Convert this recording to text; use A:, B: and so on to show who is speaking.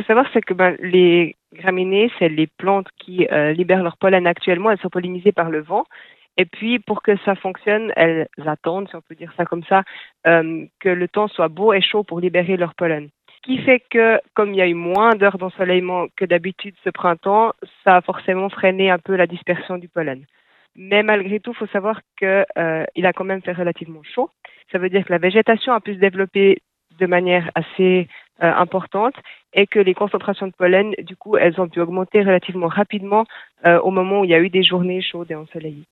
A: faut savoir, c'est que les graminées, c'est les plantes qui libèrent leur pollen actuellement. Elles sont pollinisées par le vent. Et puis, pour que ça fonctionne, elles attendent, si on peut dire ça comme ça, que le temps soit beau et chaud pour libérer leur pollen. Ce qui fait que, comme il y a eu moins d'heures d'ensoleillement que d'habitude ce printemps, ça a forcément freiné un peu la dispersion du pollen. Mais malgré tout, il faut savoir qu'il a quand même fait relativement chaud. Ça veut dire que la végétation a pu se développer de manière assez importante et que les concentrations de pollen, du coup, elles ont pu augmenter relativement rapidement au moment où il y a eu des journées chaudes et ensoleillées.